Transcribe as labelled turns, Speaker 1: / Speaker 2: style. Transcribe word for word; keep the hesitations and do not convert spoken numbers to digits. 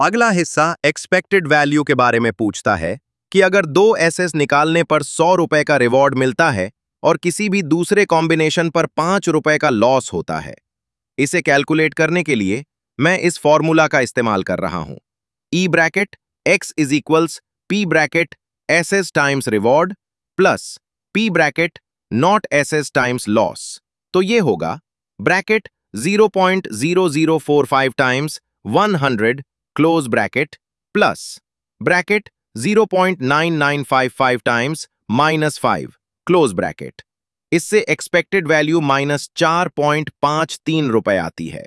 Speaker 1: अगला हिस्सा expected value के बारे में पूछता है कि अगर दो एसएस निकालने पर सौ रुपए का रिवॉर्ड मिलता है और किसी भी दूसरे कॉम्बिनेशन पर पांच रुपए का लॉस होता है। इसे कैलकुलेट करने के लिए मैं इस फॉर्मूला का इस्तेमाल कर रहा हूं। E bracket X is equals P bracket S S times reward plus P bracket not S S times loss. तो ये होगा bracket zero point zero zero four five times one hundred close bracket plus bracket zero point nine nine five five times minus five close bracket. इससे expected value minus चार point पांच तीन रुपए आती है।